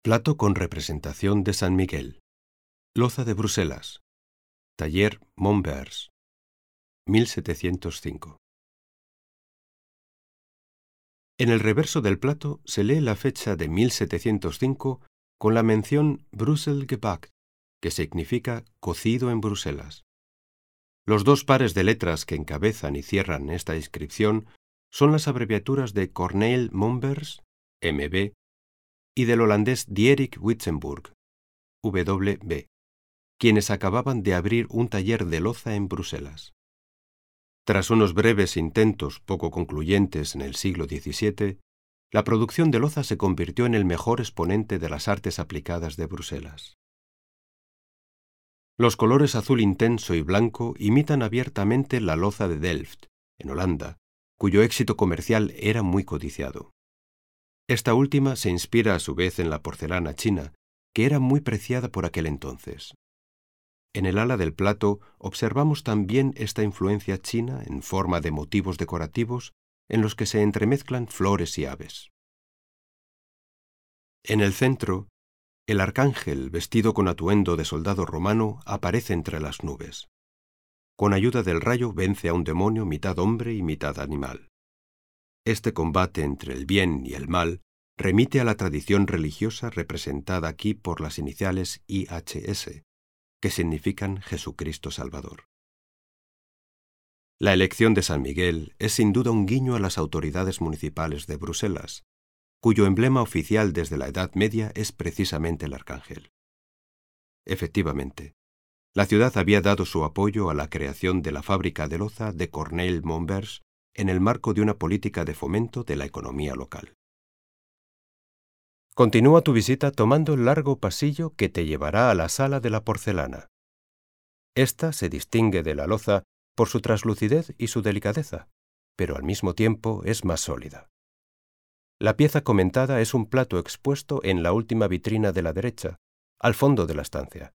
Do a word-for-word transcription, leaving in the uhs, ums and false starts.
Plato con representación de San Miguel. Loza de Bruselas. Taller Mombers. mil setecientos cinco. En el reverso del plato se lee la fecha de mil setecientos cinco con la mención Brussel gebackt, que significa cocido en Bruselas. Los dos pares de letras que encabezan y cierran esta inscripción son las abreviaturas de Corneil Mombers, M B, y del holandés Dierik Witsenburg, W B, quienes acababan de abrir un taller de loza en Bruselas. Tras unos breves intentos poco concluyentes en el siglo diecisiete, la producción de loza se convirtió en el mejor exponente de las artes aplicadas de Bruselas. Los colores azul intenso y blanco imitan abiertamente la loza de Delft, en Holanda, cuyo éxito comercial era muy codiciado. Esta última se inspira a su vez en la porcelana china, que era muy preciada por aquel entonces. En el ala del plato observamos también esta influencia china en forma de motivos decorativos en los que se entremezclan flores y aves. En el centro, el arcángel vestido con atuendo de soldado romano aparece entre las nubes. Con ayuda del rayo vence a un demonio mitad hombre y mitad animal. Este combate entre el bien y el mal remite a la tradición religiosa representada aquí por las iniciales I H S, que significan Jesucristo Salvador. La elección de San Miguel es sin duda un guiño a las autoridades municipales de Bruselas, cuyo emblema oficial desde la Edad Media es precisamente el arcángel. Efectivamente, la ciudad había dado su apoyo a la creación de la fábrica de loza de Corneil Mombers en el marco de una política de fomento de la economía local. Continúa tu visita tomando el largo pasillo que te llevará a la sala de la porcelana. Esta se distingue de la loza por su traslucidez y su delicadeza, pero al mismo tiempo es más sólida. La pieza comentada es un plato expuesto en la última vitrina de la derecha, al fondo de la estancia.